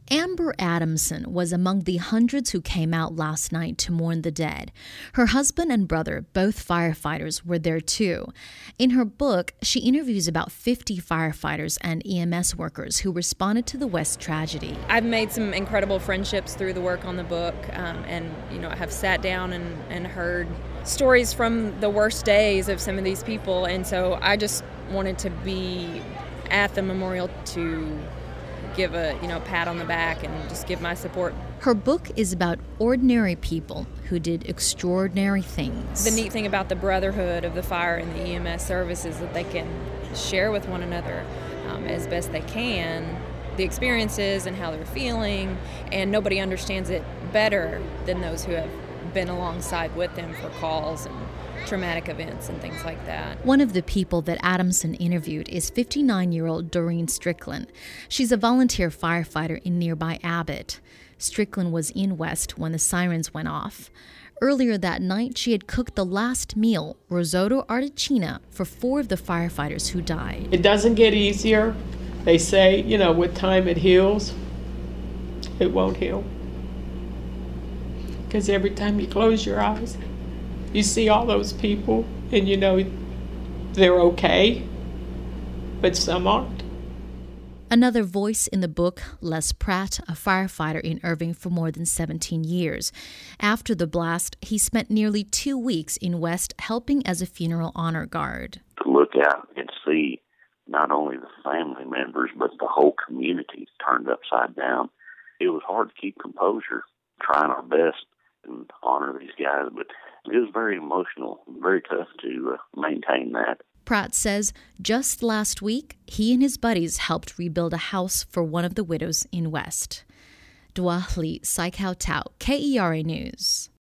Amber Adamson was among the hundreds who came out last night to mourn the dead. Her husband and brother, both firefighters, were there too. In her book, she interviews about 50 firefighters and EMS workers who responded to the West tragedy. I've made some incredible friendships through the work on the book, and I have sat down and heard stories from the worst days of some of these people, and so I just wanted to be at the memorial to give a pat on the back and just give my support. Her book is about ordinary people who did extraordinary things. The neat thing about the brotherhood of the fire and the EMS service is that they can share with one another as best they can the experiences and how they're feeling, and nobody understands it better than those who have been alongside with them for calls and traumatic events and things like that. One of the people that Adamson interviewed is 59-year-old Doreen Strickland. She's a volunteer firefighter in nearby Abbott. Strickland was in West when the sirens went off. Earlier that night, she had cooked the last meal, risotto arrachina, for 4 of the firefighters who died. It doesn't get easier. They say, with time it heals. It won't heal. Because every time you close your eyes, you see all those people and they're okay, but some aren't. Another voice in the book, Les Pratt, a firefighter in Irving for more than 17 years. After the blast, he spent nearly 2 weeks in West helping as a funeral honor guard. To look out and see not only the family members, but the whole community turned upside down. It was hard to keep composure, trying our best and honor these guys, but it was very emotional, very tough to maintain that. Pratt says just last week, he and his buddies helped rebuild a house for one of the widows in West. Dua Lee, Sai Kao Tao, KERA News.